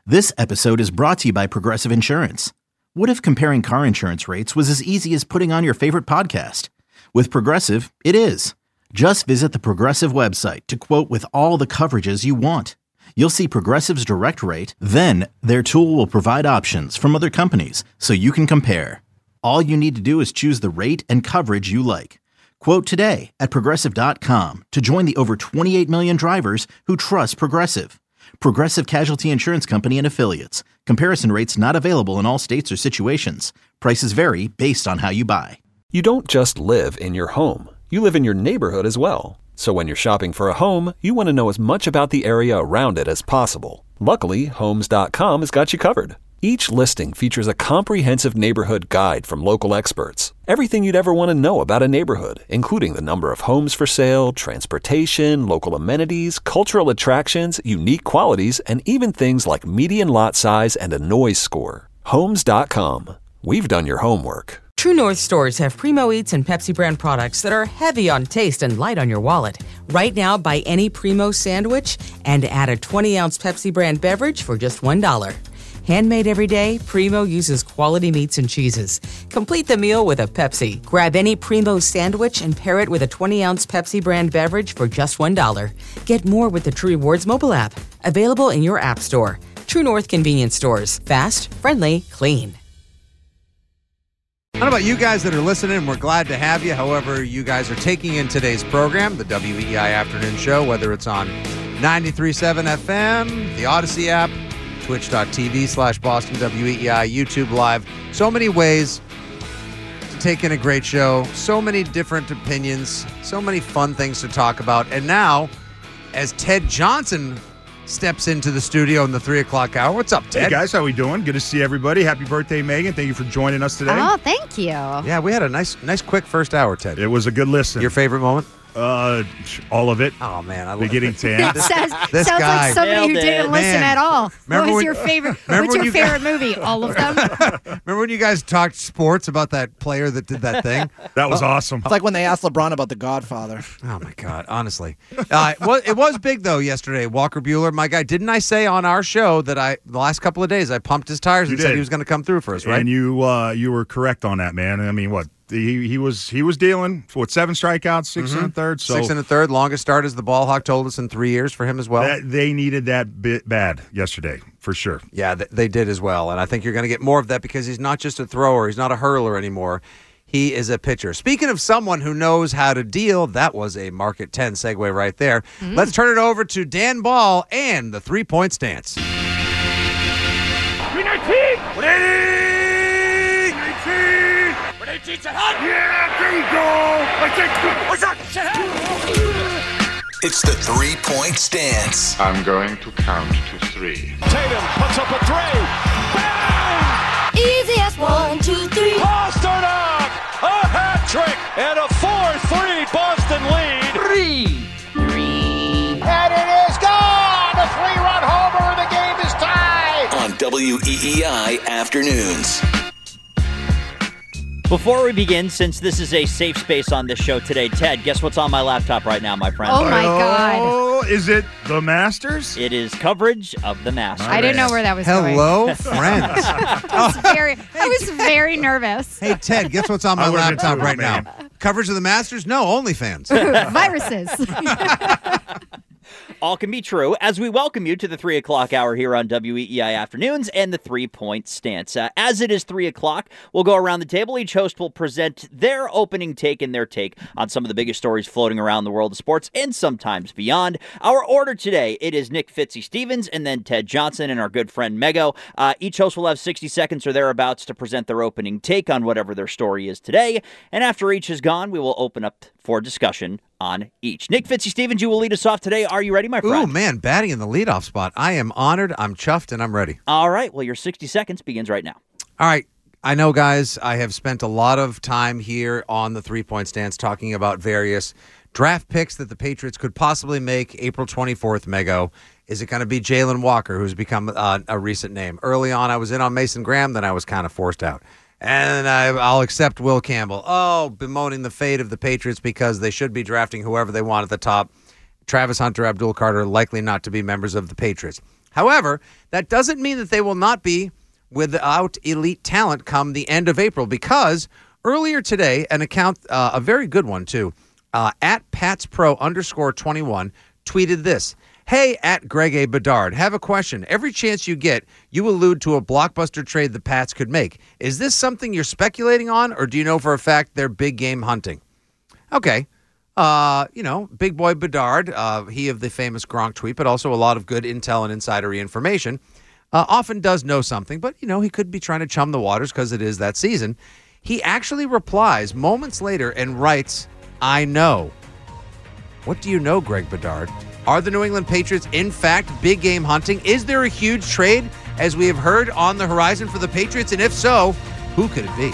This episode is brought to you by Progressive Insurance. What if comparing car insurance rates was as easy as putting on your favorite podcast? With Progressive, it is. Just visit the Progressive website to quote with all the coverages you want. You'll see Progressive's direct rate, then their tool will provide options from other companies so you can compare. All you need to do is choose the rate and coverage you like. Quote today at Progressive.com to join the over 28 million drivers who trust Progressive. Progressive Casualty Insurance Company and Affiliates. Comparison rates not available in all states or situations. Prices vary based on how you buy. You don't just live in your home. You live in your neighborhood as well. So when you're shopping for a home, you want to know as much about the area around it as possible. Luckily, Homes.com has got you covered. Each listing features a comprehensive neighborhood guide from local experts. Everything you'd ever want to know about a neighborhood, including the number of homes for sale, transportation, local amenities, cultural attractions, unique qualities, and even things like median lot size and a noise score. Homes.com. We've done your homework. True North stores have Primo Eats and Pepsi brand products that are heavy on taste and light on your wallet. Right now, buy any Primo sandwich and add a 20-ounce Pepsi brand beverage for just $1. Handmade every day, Primo uses quality meats and cheeses. Complete the meal with a Pepsi. Grab any Primo sandwich and pair it with a 20-ounce Pepsi brand beverage for just $1. Get more with the True Rewards mobile app. Available in your app store. True North convenience stores. Fast, friendly, clean. I don't know about you guys that are listening. We're glad to have you. However, you guys are taking in today's program, the WEEI Afternoon Show, whether it's on 93.7 FM, the Odyssey app, twitch.tv/Boston WEEI, YouTube Live. So many ways to take in a great show. So many different opinions. So many fun things to talk about. And now, as Ted Johnson steps into the studio in the 3 o'clock hour. What's up, Ted? Hey, guys. How we doing? Good to see everybody. Happy birthday, Megan. Thank you for joining us today. Oh, thank you. Yeah, we had a nice quick first hour, Ted. It was a good listen. Your favorite moment? All of it. Oh, man. I love Beginning to end. This sounds guy. like somebody who didn't listen at all. What was your favorite? What's your favorite movie? All of them? Remember when you guys talked sports about that player that did that thing? That was awesome. It's like when they asked LeBron about The Godfather. Oh, my God. Honestly. Well, it was big, though, yesterday. Walker Buehler, my guy. Didn't I say on our show that the last couple of days I pumped his tires and said he was going to come through for us, right? And you were correct on that, man. I mean, what? He was dealing, 7 strikeouts, 6 and a third. So 6 and a third, longest start, as the ball hawk told us, in 3 years for him as well. They needed that bit bad yesterday, for sure. Yeah, they did as well. And I think you're going to get more of that because he's not just a thrower. He's not a hurler anymore. He is a pitcher. Speaking of someone who knows how to deal, that was a Market 10 segue right there. Let's turn it over to Dan Ball and the 3-point stance. 319! 180! 118! Yeah, there you go! It's the 3-point stance. I'm going to count to 3. Tatum puts up a 3. Bang! Easy as 1, 2, 3. Boston up! A hat trick and a 4-3 Boston lead. 3. And it is gone! A 3-run homer and the game is tied! On WEEI Afternoons. Before we begin, since this is a safe space on this show today, Ted, guess what's on my laptop right now, my friend? Oh, my God. Oh, is it the Masters? It is coverage of the Masters. I didn't know where that was going. Hello, friends. I was very nervous. Hey, Ted, guess what's on my laptop right now? Coverage of the Masters? No, OnlyFans. Viruses. All can be true as we welcome you to the 3 o'clock hour here on WEEI Afternoons and the 3-point stance. As it is 3 o'clock, we'll go around the table. Each host will present their opening take and their take on some of the biggest stories floating around the world of sports and sometimes beyond. Our order today, it is Nick Fitzy-Stevens and then Ted Johnson and our good friend Mego. Each host will have 60 seconds or thereabouts to present their opening take on whatever their story is today. And after each is gone, we will open up for discussion on each. Nick Fitzy-Stevens, you will lead us off today. Are you ready, my friend? Ooh, man, batting in the leadoff spot. I am honored, I'm chuffed, and I'm ready. All right, well, your 60 seconds begins right now. All right, I know, guys, I have spent a lot of time here on the 3-point stance talking about various draft picks that the Patriots could possibly make April 24th, Mego. Is it going to be Jalen Walker, who's become a recent name? Early on, I was in on Mason Graham, then I was kind of forced out. And I'll accept Will Campbell. Oh, bemoaning the fate of the Patriots because they should be drafting whoever they want at the top. Travis Hunter, Abdul Carter, likely not to be members of the Patriots. However, that doesn't mean that they will not be without elite talent come the end of April, because earlier today, an account, a very good one too, at PatsPro_21 tweeted this. Hey, at Greg A. Bedard, have a question. Every chance you get, you allude to a blockbuster trade the Pats could make. Is this something you're speculating on, or do you know for a fact they're big game hunting? Okay. Big boy Bedard, he of the famous Gronk tweet, but also a lot of good intel and insidery information, often does know something, but, he could be trying to chum the waters because it is that season. He actually replies moments later and writes, I know. What do you know, Greg Bedard? Are the New England Patriots, in fact, big game hunting? Is there a huge trade, as we have heard, on the horizon for the Patriots? And if so, who could it be?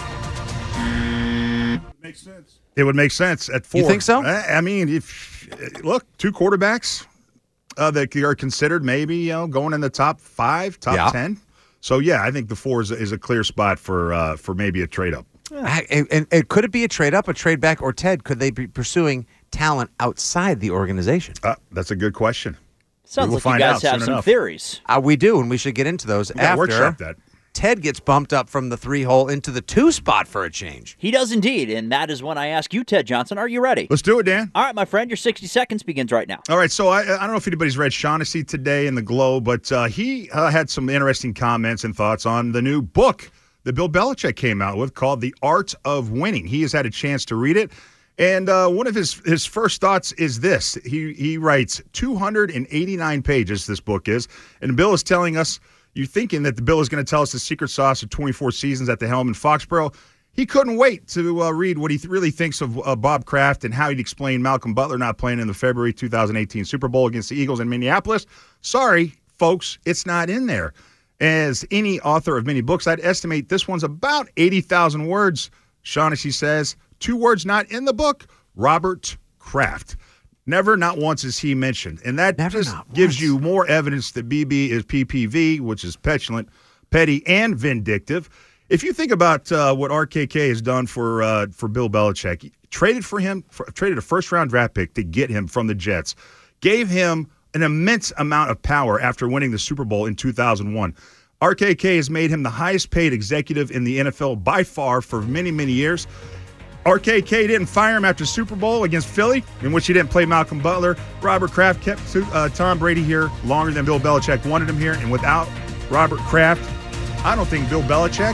Makes sense. It would make sense at 4. You think so? I mean, look, 2 quarterbacks that are considered maybe going in the top 5, top 10. So yeah, I think the 4 is a clear spot for maybe a trade up. And could it be a trade up, a trade back, or Ted? Could they be pursuing talent outside the organization? That's a good question. Sounds like you guys have some theories. We do, and we should get into those after workshop that. Ted gets bumped up from the 3 hole into the 2 spot for a change. He does indeed, and that is when I ask you, Ted Johnson, are you ready? Let's do it, Dan. All right, my friend, your 60 seconds begins right now. All right, so I don't know if anybody's read Shaughnessy today in the Globe, but he had some interesting comments and thoughts on the new book that Bill Belichick came out with called The Art of Winning. He has had a chance to read it, and one of his first thoughts is this. He writes 289 pages, this book is, and Bill is telling us, you're thinking that the Bill is going to tell us the secret sauce of 24 seasons at the helm in Foxborough. He couldn't wait to read what he really thinks of Bob Kraft and how he'd explain Malcolm Butler not playing in the February 2018 Super Bowl against the Eagles in Minneapolis. Sorry, folks, it's not in there. As any author of many books, I'd estimate this one's about 80,000 words. Shaughnessy says, 2 words not in the book, Robert Kraft. Never, not once is he mentioned. And that just gives you more evidence that BB is PPV, which is petulant, petty, and vindictive. If you think about what RKK has done for Bill Belichick, traded a first-round draft pick to get him from the Jets, gave him an immense amount of power after winning the Super Bowl in 2001. RKK has made him the highest-paid executive in the NFL by far for many, many years. RKK didn't fire him after Super Bowl against Philly, in which he didn't play Malcolm Butler. Robert Kraft kept Tom Brady here longer than Bill Belichick wanted him here. And without Robert Kraft, I don't think Bill Belichick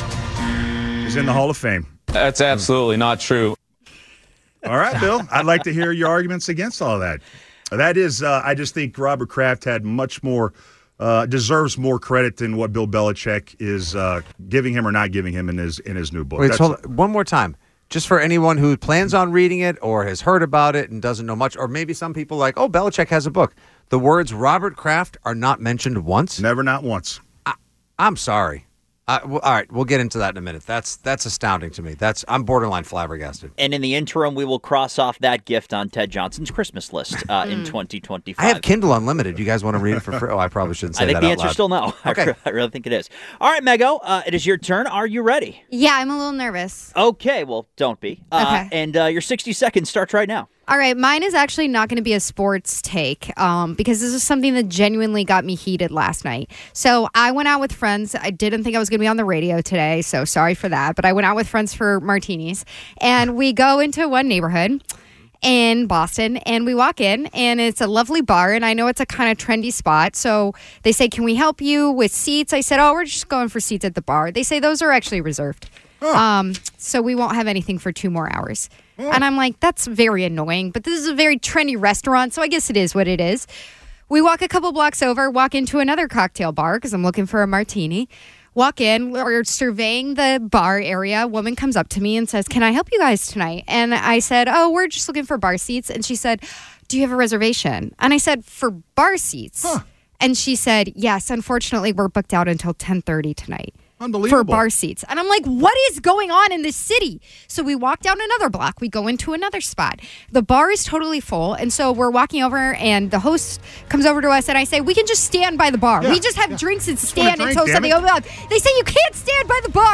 is in the Hall of Fame. That's absolutely not true. All right, Bill. I'd like to hear your arguments against all of that. That is, I just think Robert Kraft had much more, deserves more credit than what Bill Belichick is giving him or not giving him in his new book. Wait, hold on. One more time. Just for anyone who plans on reading it or has heard about it and doesn't know much, or maybe some people like, oh, Belichick has a book. The words Robert Kraft are not mentioned once? Never, not once. I'm sorry. All right, we'll get into that in a minute. That's astounding to me. I'm borderline flabbergasted. And in the interim, we will cross off that gift on Ted Johnson's Christmas list in 2025. I have Kindle Unlimited. You guys want to read it for free? Oh, I probably shouldn't say that out loud. I think the answer's still no. Okay. I really think it is. All right, Mego, it is your turn. Are you ready? Yeah, I'm a little nervous. Okay, well, don't be. Okay. And your 60 seconds starts right now. All right, mine is actually not going to be a sports take because this is something that genuinely got me heated last night. So I went out with friends. I didn't think I was going to be on the radio today, so sorry for that. But I went out with friends for martinis, and we go into one neighborhood in Boston, and we walk in, and it's a lovely bar, and I know it's a kind of trendy spot. So they say, can we help you with seats? I said, oh, we're just going for seats at the bar. They say those are actually reserved. Oh. So we won't have anything for 2 more hours. Oh. And I'm like, that's very annoying, but this is a very trendy restaurant, so I guess it is what it is. We walk a couple blocks over, walk into another cocktail bar because I'm looking for a martini. Walk in, we're surveying the bar area. A woman comes up to me and says, can I help you guys tonight? And I said, oh, we're just looking for bar seats. And she said, do you have a reservation? And I said, for bar seats? Huh. And she said, yes, unfortunately, we're booked out until 10:30 tonight. Unbelievable. For bar seats. And I'm like, what is going on in this city? So we walk down another block. We go into another spot. The bar is totally full. And so we're walking over, and the host comes over to us, and I say, we can just stand by the bar. We just have drinks and stand until something opens up. They say, you can't stand by the bar.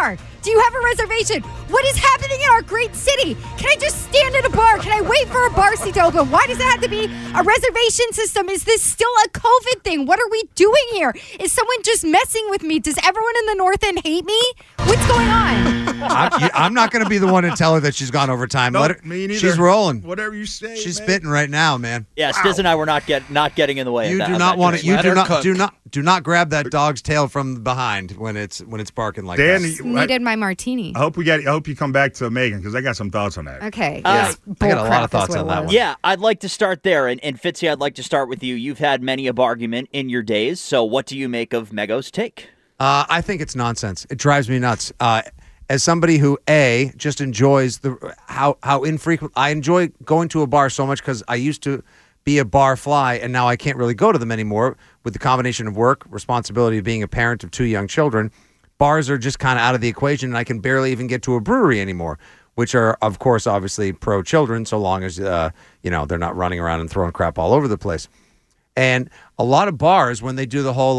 Do you have a reservation? What is happening in our great city? Can I just stand at a bar? Can I wait for a bar seat to open? Why does it have to be a reservation system? Is this still a COVID thing? What are we doing here? Is someone just messing with me? Does everyone in the North End hate me? What's going on? I'm not going to be the one to tell her that she's gone over time. Nope, me neither. She's rolling. Whatever you say. She's man. spitting right now, man. Yeah, Stiz and I were not getting in the way. You of that, do not want it. You do not grab that dog's tail from behind when it's barking like Dan, that. Needed my martini. I hope you come back to Megan because I got some thoughts on that. Okay. I got a lot of thoughts on that one. Yeah, I'd like to start there. And Fitzy, I'd like to start with you. You've had many a argument in your days. So what do you make of Mego's take? I think it's nonsense. It drives me nuts. As somebody who, just enjoys how infrequent I enjoy going to a bar so much because I used to be a bar fly and now I can't really go to them anymore with the combination of work, responsibility of being a parent of 2 young children. Bars are just kind of out of the equation and I can barely even get to a brewery anymore, which are, of course, obviously pro-children so long as, they're not running around and throwing crap all over the place. And a lot of bars, when they do the whole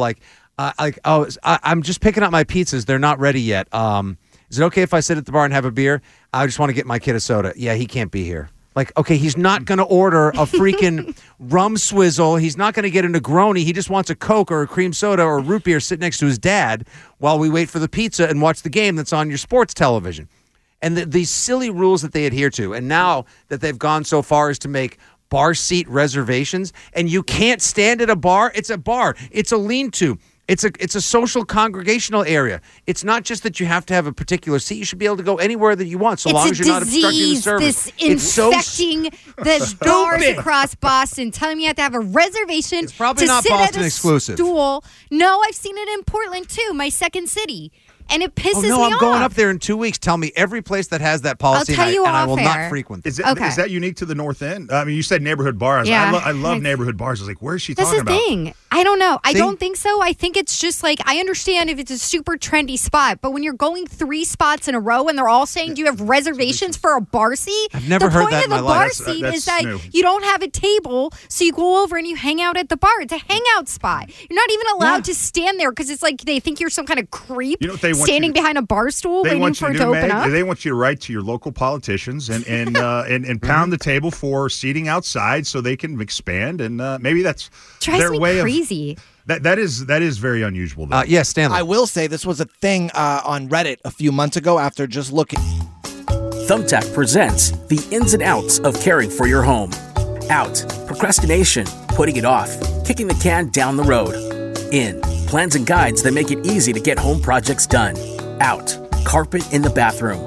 I'm just picking up my pizzas. They're not ready yet. Is it okay if I sit at the bar and have a beer? I just want to get my kid a soda. Yeah, he can't be here. Like, okay, he's not going to order a freaking rum swizzle. He's not going to get a Negroni. He just wants a Coke or a cream soda or a root beer sit next to his dad while we wait for the pizza and watch the game that's on your sports television. And these silly rules that they adhere to. And now that they've gone so far as to make bar seat reservations, and you can't stand at a bar. It's a bar. It's a lean-to. It's a social congregational area. It's not just that you have to have a particular seat. You should be able to go anywhere that you want, so long as you're not obstructing the service. It's infecting the bars across Boston, telling me you have to have a reservation. It's probably to not sit Boston at a exclusive. Stool. No, I've seen it in Portland too, my second city. And it pisses me off. I'm going up there in 2 weeks. Tell me every place that has that policy, I'll tell you and I will off not air. frequent them. Is that unique to the North End? I mean, you said neighborhood bars. Yeah. I love neighborhood bars. I was like, where is she That's talking about? the thing. I don't know. I See? don't think so. I think it's just like, I understand if it's a super trendy spot, but when you're going 3 spots in a row and they're all saying, do you have reservations for a bar seat? I've never heard that in my life. The point That's- of the bar seat that's is that new. you don't have a table, so you go over and you hang out at the bar. It's a hangout spot. You're not even allowed to stand there because it's like they think you're some kind of creep You know what they want standing you to- behind a bar stool They waiting want for you it to to do, open Meg, up. they want you to write to your local politicians and pound the table for seating outside so they can expand and maybe that's Drives their me way crazy. of that is very unusual though. Yes, Stanley. I will say this was a thing on Reddit a few months ago after just looking. Thumbtack presents the ins and outs of caring for your home. Out, procrastination, putting it off, kicking the can down the road. In, plans and guides that make it easy to get home projects done. Out, carpet in the bathroom.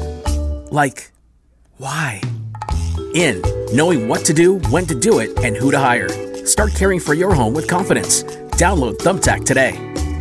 Like, why? In, knowing what to do, when to do it, and who to hire. Start caring for your home with confidence. Download Thumbtack today.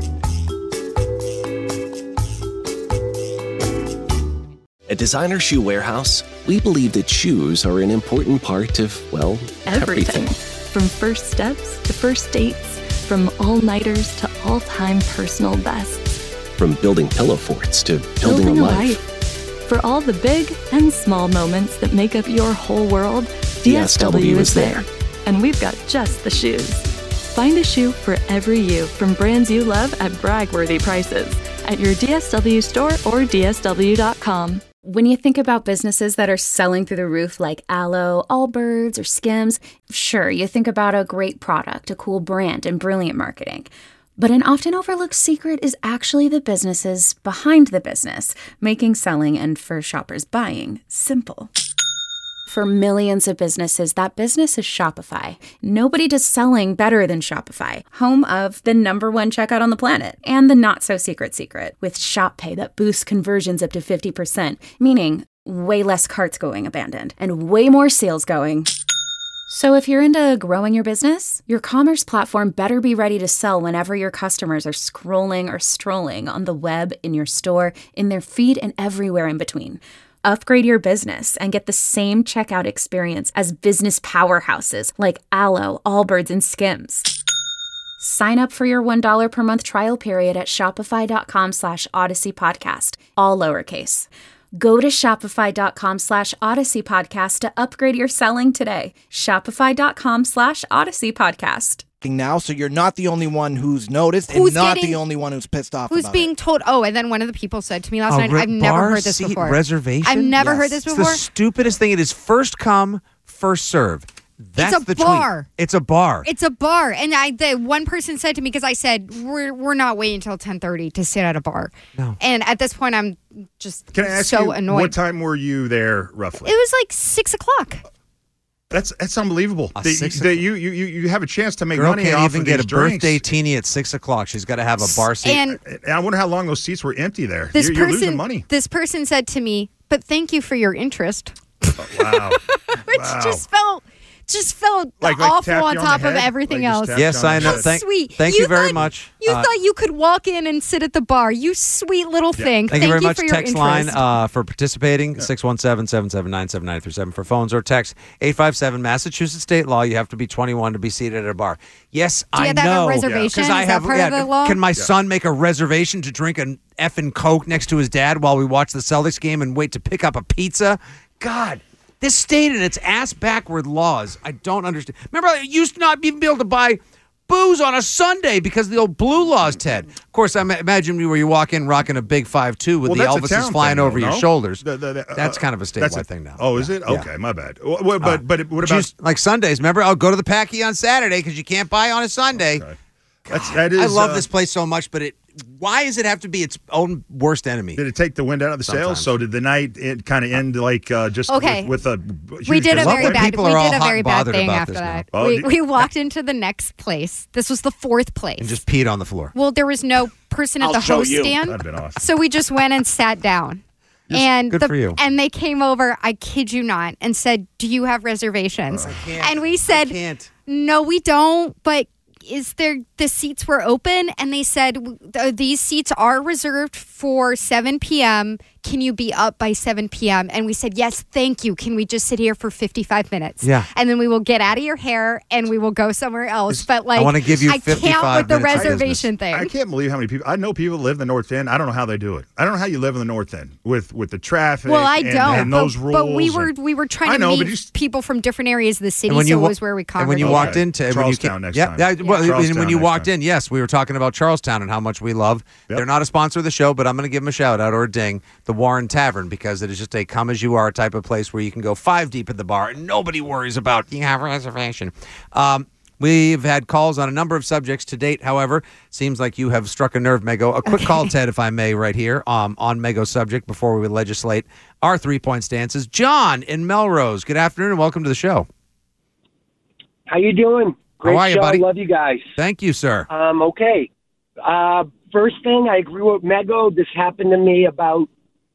At Designer Shoe Warehouse, we believe that shoes are an important part of, well, everything. From first steps to first dates, from all-nighters to all-time personal bests. From building pillow forts to building a life. For all the big and small moments that make up your whole world, DSW is there. And we've got just the shoes. Find a shoe for every you from brands you love at brag-worthy prices at your DSW store or DSW.com. When you think about businesses that are selling through the roof like Aloe, Allbirds, or Skims, sure, you think about a great product, a cool brand, and brilliant marketing. But an often overlooked secret is actually the businesses behind the business, making selling and for shoppers buying simple. For millions of businesses, that business is Shopify. Nobody does selling better than Shopify, home of the #1 checkout on the planet and the not-so-secret secret with Shop Pay that boosts conversions up to 50%, meaning way less carts going abandoned and way more sales going. So if you're into growing your business, your commerce platform better be ready to sell whenever your customers are scrolling or strolling on the web, in your store, in their feed, and everywhere in between. Upgrade your business and get the same checkout experience as business powerhouses like Aloe, Allbirds, and Skims. Sign up for your $1 per month trial period at shopify.com/Odyssey podcast, all lowercase. Go to shopify.com/Odyssey Podcast to upgrade your selling today. Shopify.com/Odyssey Podcast. Now, so you're not the only one who's noticed Who's and not getting- the only one who's pissed off Who's about being it. told? Oh, and then one of the people said to me last night, "I've never bar heard this seat before." reservation? I've never heard this It's before. the stupidest thing. It is first come, first serve. That's It's a the bar. tweet. It's a bar. It's a bar, and the one person said to me, because I said we're not waiting until 10:30 to sit at a bar. No. And at this point, I'm just Can I ask so you, annoyed. what time were you there roughly? It was like 6 o'clock. That's unbelievable. A That 6 you have a chance to make Girl money can't off even of get a these drinks. birthday teeny at 6 o'clock. She's got to have a bar seat. And I wonder how long those seats were empty there. this You're person, losing money. This person said to me, "But thank you for your interest," Wow. which just felt Like awful tapped on you on top the of head? everything Like just else. tapped Yes, you on I the know. head? Sweet. Thank you very thought- much. You thought you could walk in and sit at the bar. You sweet little thing. Thank you very much. for your Text interest. line for participating, 617-779-7937 for phones, or text 857 Massachusetts state law. You have to be 21 to be seated at a bar. Yes, Do you I have to have a know. reservation? Because I Is that have. part of the law? Can my son make a reservation to drink an effing Coke next to his dad while we watch the Celtics game and wait to pick up a pizza? God. This state and its ass backward laws, I don't understand. Remember, I used to not even be able to buy booze on a Sunday because of the old blue laws, Ted. Of course, I imagine where you walk in rocking a big 5'2" with the that's a Elvises town flying thing, over though, your no? shoulders. That's That's kind of a statewide thing now. Oh, is it? Yeah. Okay, my bad. What about? Just like Sundays, remember? I'll go to the Packy on Saturday because you can't buy on a Sunday. Okay. That is. I love this place so much, but why does it have to be its own worst enemy? Did it take the wind out of the sails? So did the night kind of end like just Okay. with a? We did a huge- very bad. people We are all did a hot very and bad bothered thing about after this now. that. Oh, We walked into the next place. This was the fourth place. And just peed on the floor. Well, there was no person at the show host you. stand, That'd been awesome. so we just went and sat down. And good for you. And they came over, I kid you not, and said, "Do you have reservations?" And we said, can't. "No, we don't, but is there, the seats were open?" And they said, "These seats are reserved for 7 p.m. Can you be up by 7 p.m.?" And we said, "Yes, thank you. Can we just sit here for 55 minutes?" Yeah. And then we will get out of your hair and we will go somewhere else. But like, I wanna give you I 55 can't with the minutes of reservation thing. I can't believe how many people. I know people that live in the North End. I don't know how they do it. I don't know how you live in the North End with the traffic. Well, I and, don't. And those rules. But we were trying I to know, but meet you s- people from different areas of the city, And when so you it wa- was where we And congregated. when you walked into Charlestown next time. Well, Charlestown when you next walked time. in, yes, we were talking about Charlestown and how much we love. Yep. They're not a sponsor of the show, but I'm going to give them a shout out or a ding. The Warren Tavern, because it is just a come as you are type of place where you can go 5 deep at the bar and nobody worries about you have a reservation. We've had calls on a number of subjects to date. However, seems like you have struck a nerve, Mego. A quick call, Ted, if I may, right here on Mego's subject before we legislate our 3-point stances. John in Melrose. Good afternoon and welcome to the show. How you doing? Great How are you, show. buddy? Love you guys. Thank you, sir. Okay. First thing, I agree with Mego. This happened to me about,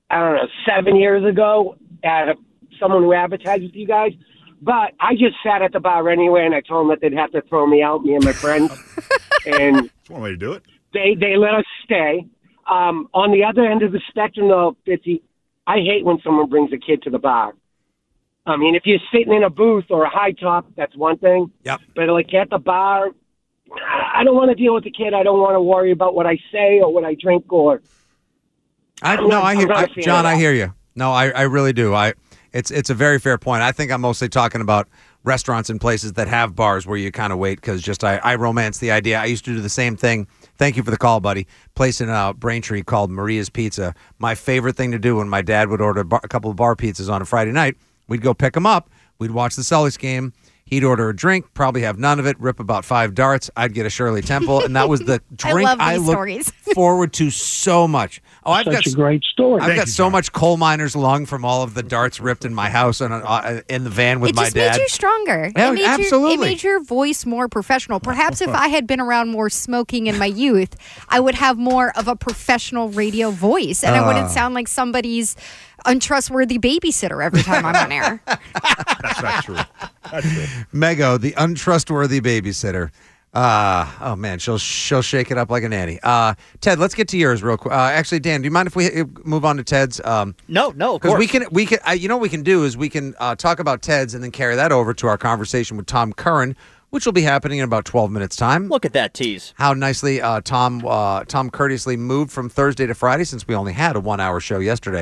7 years ago at someone who advertised with you guys. But I just sat at the bar anyway, and I told them that they'd have to throw me out, me and my friends. And That's one way to do it. they let us stay. On the other end of the spectrum, though, Fitzy, I hate when someone brings a kid to the bar. I mean, if you're sitting in a booth or a high top, that's one thing. Yep. But like at the bar, I don't want to deal with the kid. I don't want to worry about what I say or what I drink or. John, not a fan of I that. hear you. No, I really do. It's a very fair point. I think I'm mostly talking about restaurants and places that have bars where you kind of wait because just I romance the idea. I used to do the same thing. Thank you for the call, buddy. Place in Braintree called Maria's Pizza. My favorite thing to do when my dad would order a couple of bar pizzas on a Friday night, we'd go pick them up. We'd watch the Celtics game. He'd order a drink, probably have none of it, rip about 5 darts. I'd get a Shirley Temple, and that was the drink love I these looked stories. forward to so much. Oh, I've Such got a great story. I've Thank got you, so John. much coal miner's lung from all of the darts ripped in my house and in the van with It my just dad. made you stronger. Yeah, it made absolutely. it made your voice more professional. Perhaps if I had been around more smoking in my youth, I would have more of a professional radio voice, and I wouldn't sound like somebody's untrustworthy babysitter every time I'm on air. That's not true. That's true. Mego, the untrustworthy babysitter. Oh man, she'll shake it up like a nanny. Ted, let's get to yours real quick. Actually, Dan, do you mind if we move on to Ted's? No, of Because course. we can. You know what we can do is we can talk about Ted's and then carry that over to our conversation with Tom Curran, which will be happening in about 12 minutes time. Look at that tease. How nicely Tom courteously moved from Thursday to Friday since we only had a 1-hour show yesterday.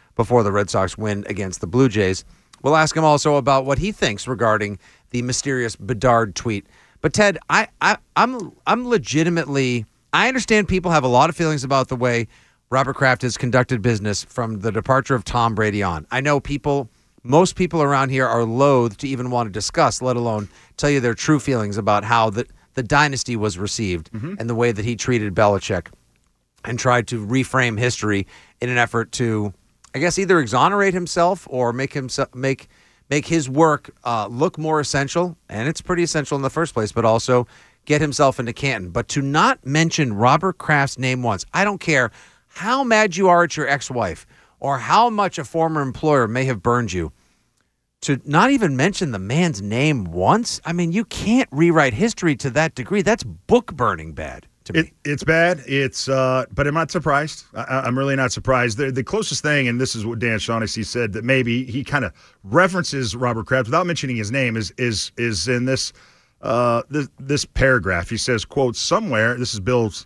before the Red Sox win against the Blue Jays. We'll ask him also about what he thinks regarding the mysterious Bedard tweet. But Ted, I'm legitimately, I understand people have a lot of feelings about the way Robert Kraft has conducted business from the departure of Tom Brady on. I know most people around here are loath to even want to discuss, let alone tell you their true feelings about how the dynasty was received and the way that he treated Belichick and tried to reframe history in an effort to, I guess, either exonerate himself or make his work look more essential, and it's pretty essential in the first place, but also get himself into Canton. But to not mention Robert Kraft's name once, I don't care how mad you are at your ex-wife or how much a former employer may have burned you, to not even mention the man's name once, I mean, you can't rewrite history to that degree. That's book burning bad. It's bad. But I'm not surprised. I'm really not surprised. The closest thing, and this is what Dan Shaughnessy said, that maybe he kind of references Robert Kraft without mentioning his name, is in this paragraph. He says, "quote somewhere." This is Bill's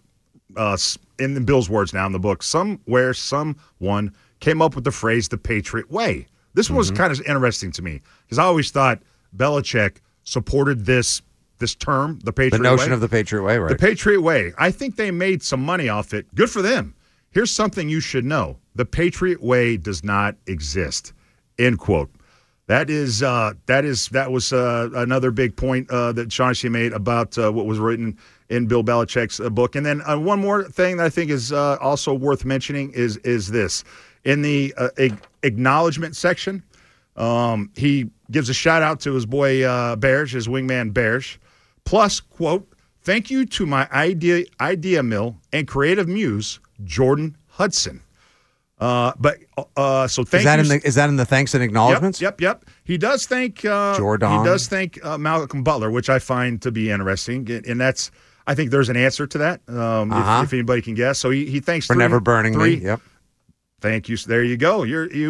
in Bill's words now in the book. "Somewhere, someone came up with the phrase the Patriot way." This one was kind of interesting to me because I always thought Belichick supported this term, the Patriot way. The notion of the Patriot way, right? The Patriot way. I think they made some money off it. Good for them. Here's something you should know. The Patriot way does not exist. End quote. That was another big point that Shaughnessy made about what was written in Bill Belichick's book. And then one more thing that I think is also worth mentioning is this. In the acknowledgement section, he gives a shout out to his boy Berge, his wingman Berge. Plus, quote, "Thank you to my idea mill and creative muse, Jordan Hudson." So thank you. Is that in the thanks and acknowledgments? Yep. He does thank Jordan. He does thank Malcolm Butler, which I find to be interesting, and that's. I think there's an answer to that. If anybody can guess, so he thanks for never burning me. Yep. Thank you. There you go.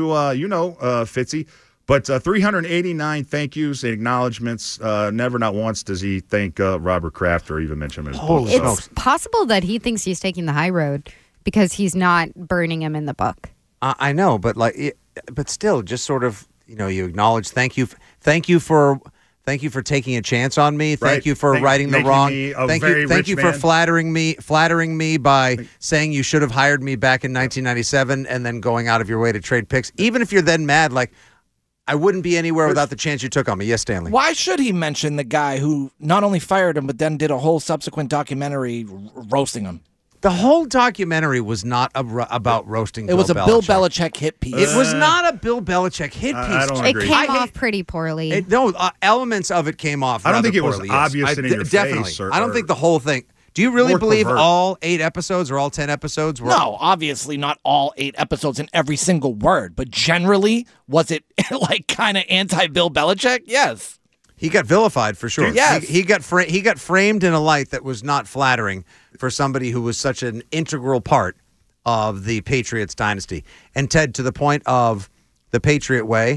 Fitzy. But 389 thank yous and acknowledgments. Never, not once, does he thank Robert Kraft or even mention him in his book. It's possible that he thinks he's taking the high road because he's not burning him in the book. I know, but still, just sort of, you acknowledge. Thank you for taking a chance on me. Thank you for righting the wrong. Thank you for flattering me by saying you should have hired me back in 1997 and then going out of your way to trade picks. Even if you're then mad, I wouldn't be anywhere without the chance you took on me. Yes, Stanley. Why should he mention the guy who not only fired him, but then did a whole subsequent documentary roasting him? The whole documentary was not about roasting Bill Belichick. It was a Bill Belichick hit piece. It was not a Bill Belichick hit piece. I don't agree. It came off pretty poorly. Elements of it came off. I don't think it poorly, was obvious in your definitely. face. I don't think the whole thing. Do you really believe all 8 episodes or all 10 episodes were? No, obviously not all 8 episodes in every single word. But generally, was it kind of anti-Bill Belichick? Yes. He got vilified for sure. Yes. He got framed in a light that was not flattering for somebody who was such an integral part of the Patriots dynasty. And Ted, to the point of the Patriot way,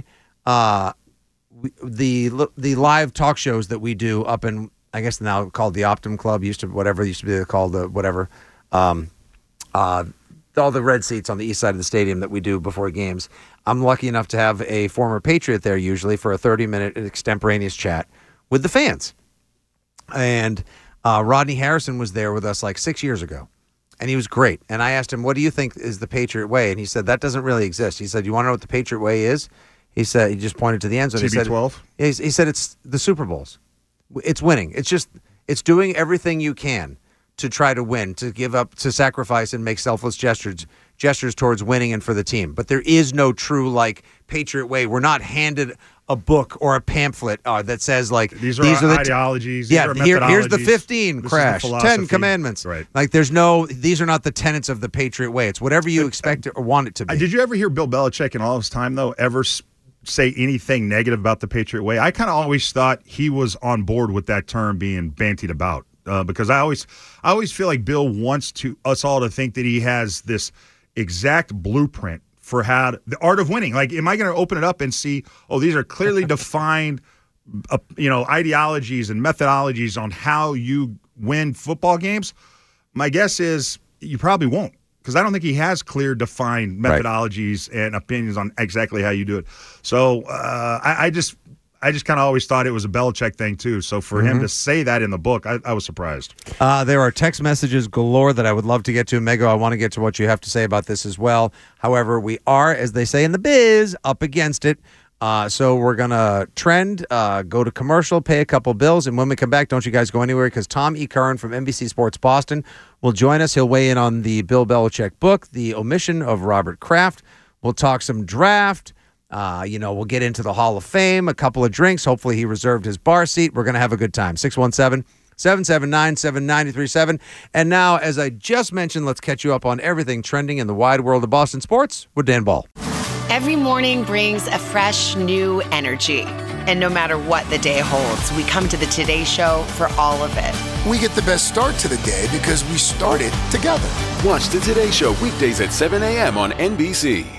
the live talk shows that we do up in, I guess now called the Optum Club, used to be called the whatever, all the red seats on the east side of the stadium that we do before games. I'm lucky enough to have a former Patriot there usually for a 30-minute extemporaneous chat with the fans. And Rodney Harrison was there with us 6 years ago, and he was great. And I asked him, what do you think is the Patriot way? And he said, that doesn't really exist. He said, you want to know what the Patriot way is? He said, he just pointed to the end zone. TB12? He said it's the Super Bowls. It's winning. It's doing everything you can to try to win, to give up, to sacrifice and make selfless gestures towards winning and for the team. But there is no true Patriot way. We're not handed a book or a pamphlet that says these are ideologies. These are here's the 15 this crash, 10 commandments. Right. These are not the tenets of the Patriot way. It's whatever you expect or want it to be. Did you ever hear Bill Belichick in all his time though ever say anything negative about the Patriot way? I kind of always thought he was on board with that term being bantied about because I always feel like Bill wants us all to think that he has this exact blueprint for the art of winning. Am I going to open it up and see, these are clearly defined, ideologies and methodologies on how you win football games? My guess is you probably won't. because I don't think he has clear, defined methodologies and opinions on exactly how you do it. So I just kind of always thought it was a Belichick thing, too. So for him to say that in the book, I was surprised. There are text messages galore that I would love to get to. Mego, I want to get to what you have to say about this as well. However, we are, as they say in the biz, up against it. So we're going to trend, go to commercial, pay a couple bills, and when we come back, don't you guys go anywhere, because Tom E. Curran from NBC Sports Boston will join us. He'll weigh in on the Bill Belichick book, the omission of Robert Kraft. We'll talk some draft. We'll get into the Hall of Fame, a couple of drinks. Hopefully he reserved his bar seat. We're going to have a good time. 617-779-7937. And now, as I just mentioned, let's catch you up on everything trending in the wide world of Boston sports with Dan Ball. Every morning brings a fresh, new energy. And no matter what the day holds, we come to the Today Show for all of it. We get the best start to the day because we started together. Watch the Today Show weekdays at 7 a.m. on NBC.